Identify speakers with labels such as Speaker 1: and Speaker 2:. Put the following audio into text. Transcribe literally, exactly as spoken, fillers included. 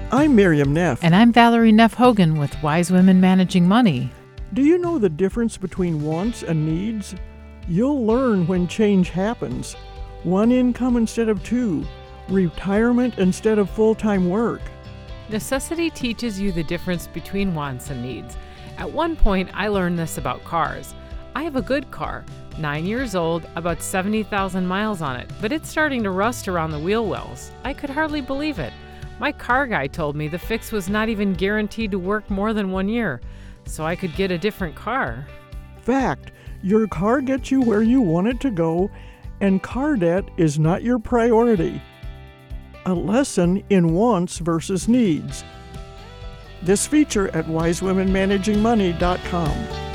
Speaker 1: I'm Miriam Neff.
Speaker 2: And I'm Valerie Neff Hogan with Wise Women Managing Money.
Speaker 1: Do you know the difference between wants and needs? You'll learn when change happens. One income instead of two. Retirement instead of full-time work.
Speaker 3: Necessity teaches you the difference between wants and needs. At one point, I learned this about cars. I have a good car, nine years old, about seventy thousand miles on it, but it's starting to rust around the wheel wells. I could hardly believe it. My car guy told me the fix was not even guaranteed to work more than one year, so I could get a different car.
Speaker 1: Fact, your car gets you where you want it to go, and car debt is not your priority. A lesson in wants versus needs. This feature at wise women managing money dot com.